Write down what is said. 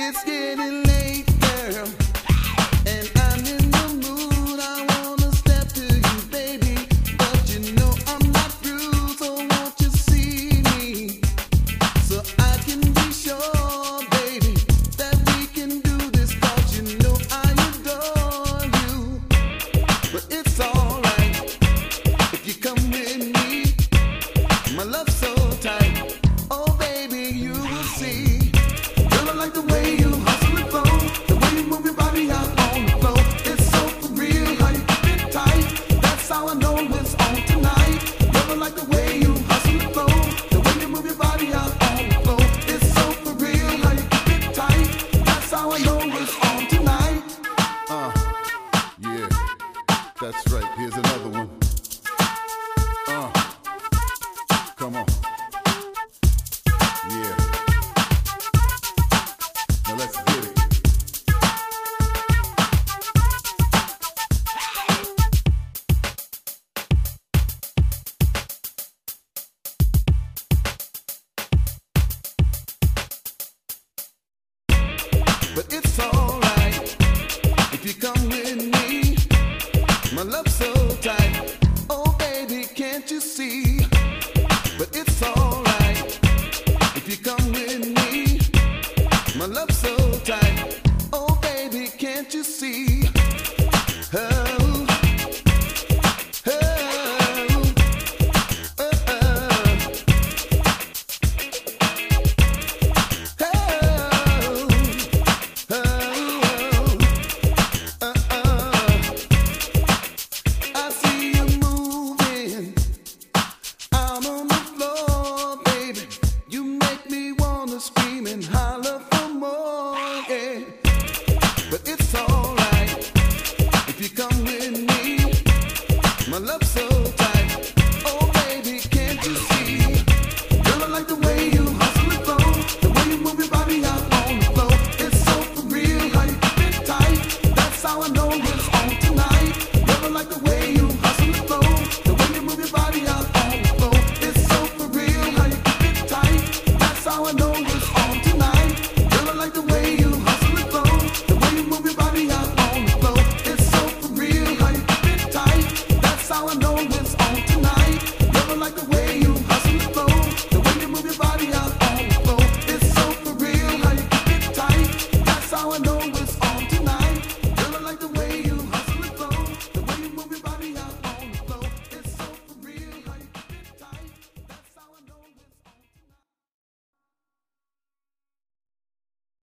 It's getting late, girl, and I'm in the mood. I wanna step to you, baby, but you know I'm not through. So won't you see me, so I can be sure, baby, that we can do this? 'Cause you know I adore you. But it's alright if you come with me. My love's so tight. Oh, baby, you will see. Girl, I like the way you hustle and flow, the way you move your body out on the floor. It's so for real how you keep it tight. That's how I know it's on tonight. Girl, I like the way you hustle and flow, the way you move your body out on the floor. It's so for real how you keep it tight. That's how I know it's on tonight. Yeah, that's right. Here's another one. Come on. Yeah. Now let's get it. But it's alright if you come with me. My love's so tight. Oh, baby, can't you see? But it's alright if you come with me. My love's so tight. Oh, baby, can't you see? Oh, oh, I see you moving out on the floor, baby. You make me wanna scream and holler for more, yeah. But it's alright if you come with me. My love's so tight. Oh, baby, can't you see? Girl, I like the way you hustle and flow, the way you move your body out on the floor. It's so for real how you keep it tight. That's how I know it's on tonight. Girl, I like the way you hustle and flow, the way you move your body out on the floor. It's so for real how you keep it tight. That's how I know it's on tonight. Girl, I like the way you hustle and flow, the way you move your body out on the floor. It's so for real how you keep it tight. That's how I know it's on tonight. Girl, I like the way you hustle and flow, the way you move your body out on the floor. It's so for real how you keep it tight. That's how I know it's